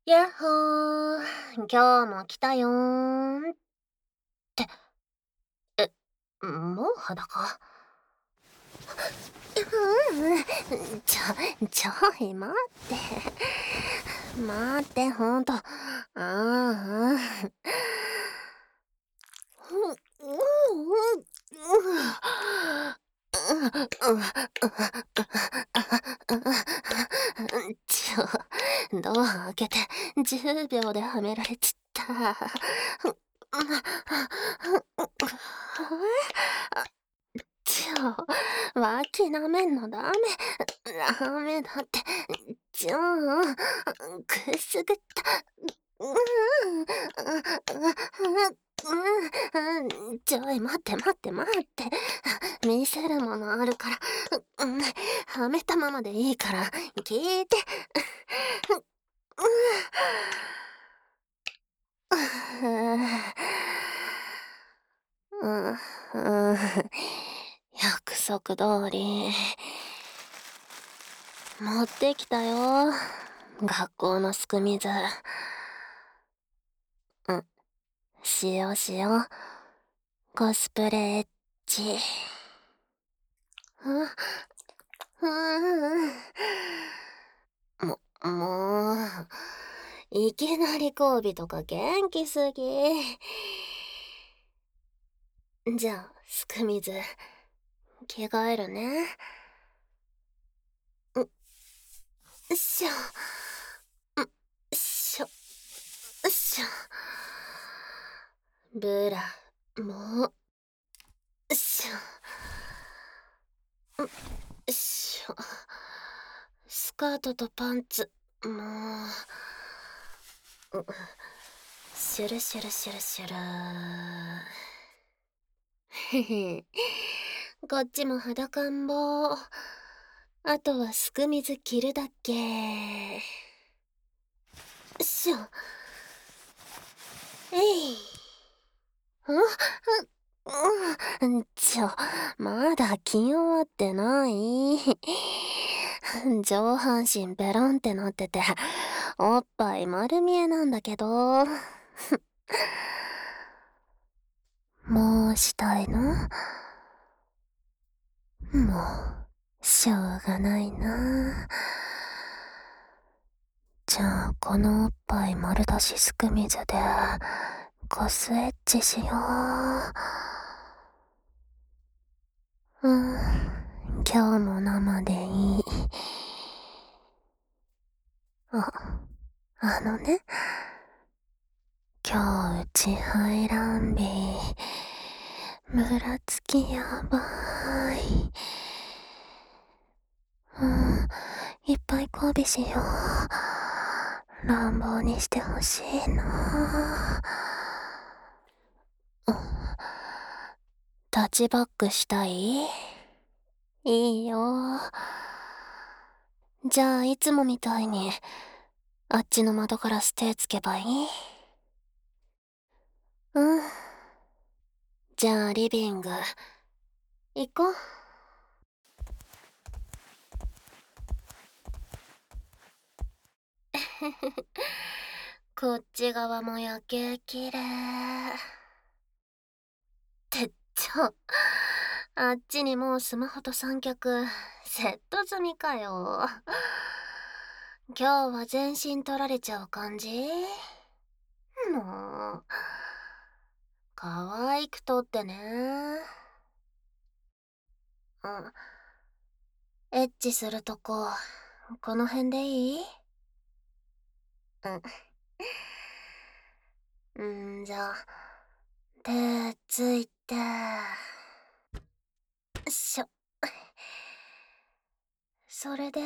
やっほー、今日も来たよーんって、もう裸？待って。待って、ほんと。ドア開けて10秒ではめられちった。脇舐めんのダメ。ダメだって。くすぐった。待って待って待って。見せるものあるから。はめたままでいいから、聞いて。うん、うん、約束通り。持ってきたよ。学校のすく水。うん、しようしよう。コスプレエッチ。もう、いきなり交尾とか元気すぎ。じゃあ、すく水、着替えるね。よっしょ。よっしょ。よっしょ。ブラ、もう、よっしょ。よっしょ。スカートとパンツ、もう、シュルシュルシュルシュル。へへ。こっちも裸んぼ。あとはすく水着るだけ。よっしょ。えい。まだ着終わってない。上半身ベロンってなってて、おっぱい丸見えなんだけど。もうしたいの？もう、しょうがないな。じゃあ、このおっぱい丸出しすく水で、コスエッチしよう。今日も生でいい。あのね、今日うち排卵日、むらつきやばい。いっぱい交尾しよう。乱暴にしてほしいな。タッチバックしたい？いいよ。じゃあいつもみたいに、あっちの窓からステーつけばいい？うん。じゃあリビング、行こう。こっち側も夜景きれい。ってあっちにもうスマホと三脚、セット済みかよ。今日は全身取られちゃう感じ？もう、可愛く撮ってね。うん。エッチするとこ、この辺でいい？うん。じゃあ、手ついて。よっしょ。それで、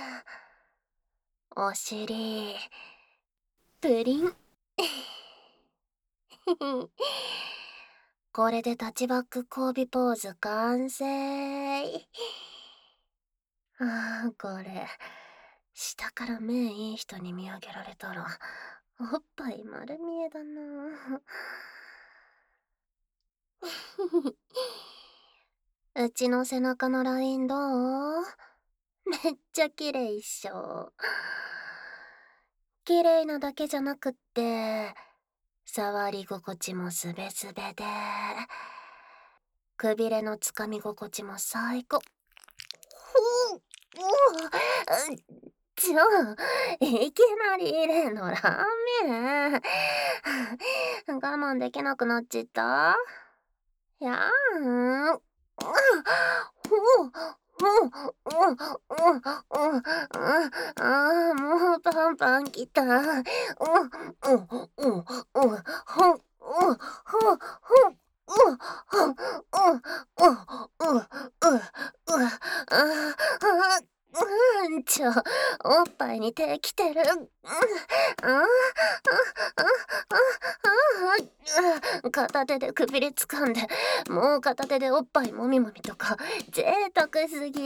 お尻、プリン。これでタッチバック交尾ポーズ完成。これ、下から目いい人に見上げられたら、おっぱい丸見えだな。うちの背中のラインどう？めっちゃ綺麗っしょ。 綺麗なだけじゃなくって、触り心地もすべすべで、くびれのつかみ心地も最高。ほう、ちょ、いきなり入れんのラーメン。我慢できなくなっちったやん。ほう、もうパンパン来た。おっぱいに手来てる。片手でくびれ掴んで、もう片手でおっぱいもみもみとか、贅沢すぎ。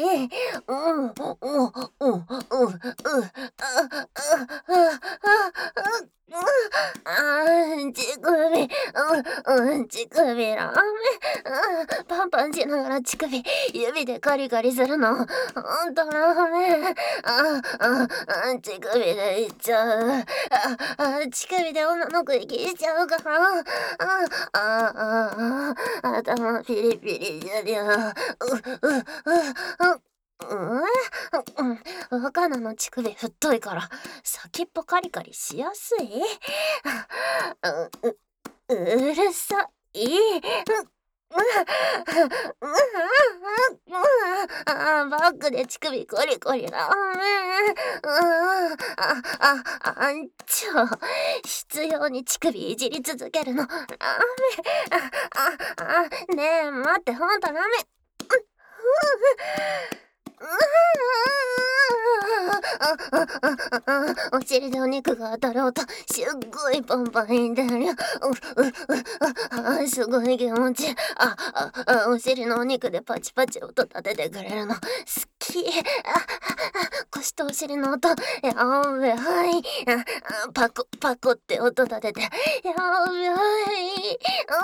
乳首、乳首ラーメン。パンパンしながら乳首、指でガリガリするの。ほんとラーメン。乳首でいっちゃう。乳首で女の子息しちゃうから。頭ピリピリじゃりゃ。若菜の乳首太いから先っぽカリカリしやすい。うるさい。バックで乳首コリコリラーメン。必要に乳首いじり続けるのラーメン。ねえ待って、ほんとラーメン。お尻でお肉が当たる音、すっごいパンパンいんだよ。すごい気持ちいい。お尻のお肉でパチパチ音立ててくれるの好き。腰とお尻の音、やべはい。パコパコって音立てて、やべはい。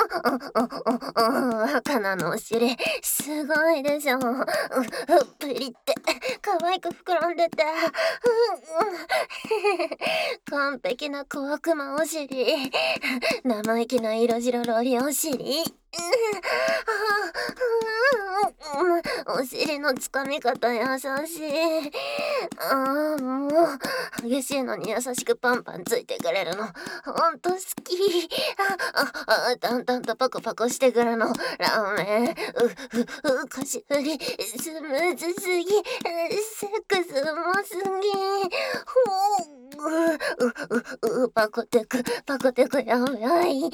赤菜のお尻、すごいでしょ。プリって可愛く膨らんでて、完璧な小悪魔お尻、生意気な色白ロリお尻。お尻のつかみ方優しい。もう激しいのに優しくパンパンついてくれるのほんと好き。淡々とパコパコしてくるのラーメン。腰振りスムーズすぎ、セックスうますぎ。パコテクパコテクやばい。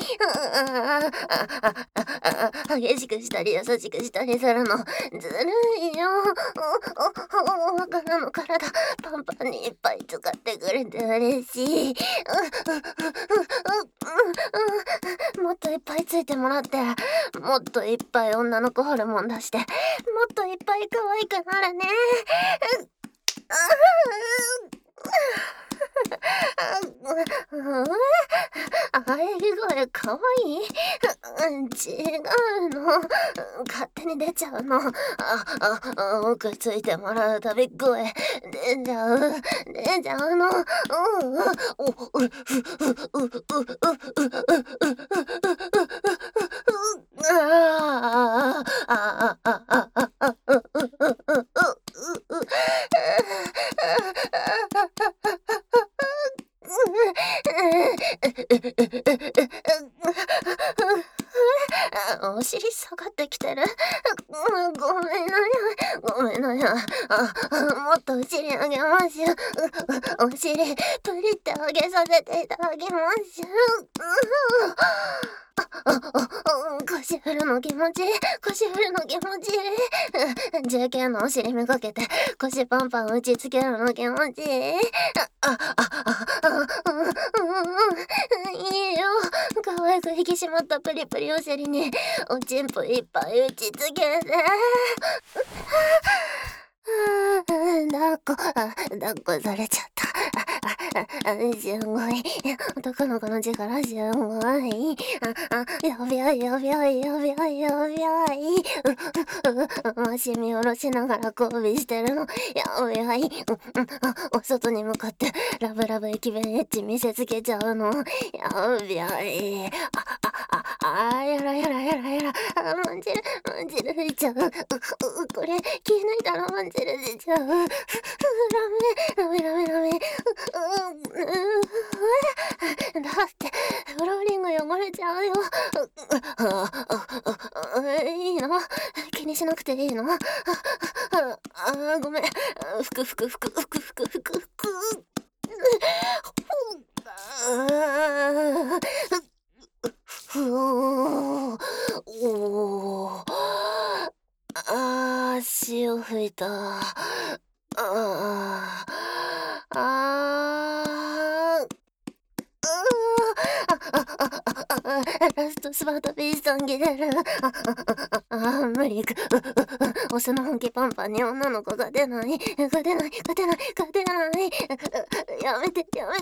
激しくしたり優しくしたりするのずるいよ。若菜の体パンパンにいっぱい使ってくれて嬉しい。もっといっぱいついてもらって、もっといっぱい女の子ホルモン出して、もっといっぱい可愛くなるね。喘ぎ声かわいい。違うの。勝手に出ちゃうの。奥ついてもらうたび声出ちゃうの。お尻下がってきてる。ごめんなよ。ごめんなよ。もっとお尻上げますよ。お尻プリって上げさせていただきますよ。腰振るの気持ちいい。腰振るの気持ちいい。JK のお尻めがけて腰パンパン打ちつけるの気持ちいい。いいよ。可愛く引き締まったプリプリお尻におちんぽいっぱい打ちつけて。 抱っこされちゃった。すごい。男の子の力すごい。やびゃいやびゃいやびゃいやびゃい。足見下ろしながら交尾してるの。やびゃい。お外に向かってラブラブ駅弁エッチ見せつけちゃうの。やびゃい。やらやらやらやら。まんじる、まんじる吹いちゃう。これ、消えないだろ、まんじる出ちゃう。ダメ、ダメ、ダメ、ダメ。だって、フローリング汚れちゃうよ。いいの？気にしなくていいの？ごめん。ふくふくふくふくふくふくふく。ふおお。潮吹いた。ああ。ああ。ラストスパートピストン切れる。無理。オスの本気パンパンに女の子が出ない。勝てない。やめて。いや、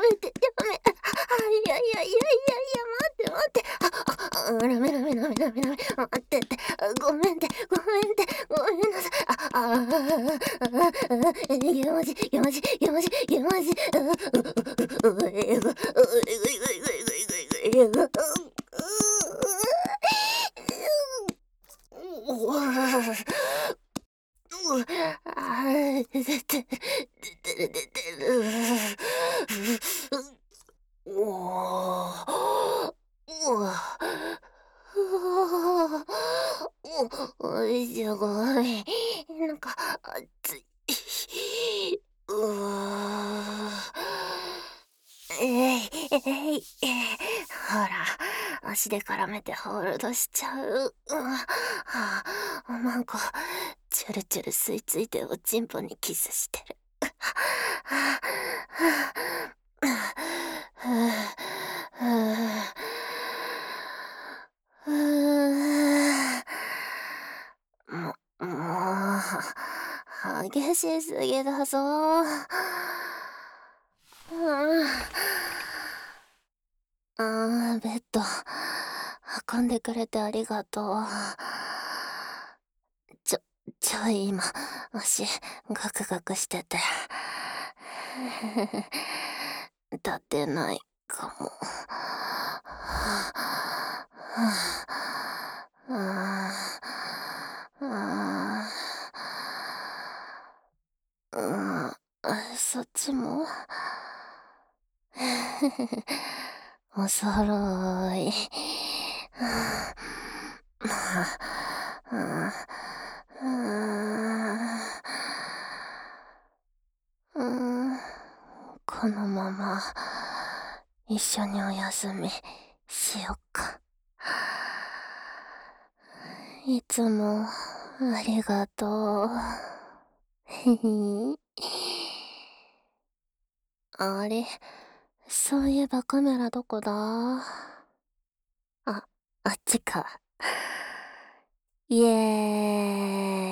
待って。ダメ。待ってって。ごめんなさい。げまじ。出てる。うわ。すごい。なんか、熱い。うわ。ほら、足で絡めてホールドしちゃう。なんか、チュルチュル吸い付いておちんぽにキスしてる。もう、激しすぎだぞ。ベッド、運んでくれてありがとう。今、足、ガクガクしてて。立てないかも。そっちもお揃い。このまま一緒にお休みしよっか。いつもありがとう。あれ、そういえばカメラどこだ？あっちか。イエーイ。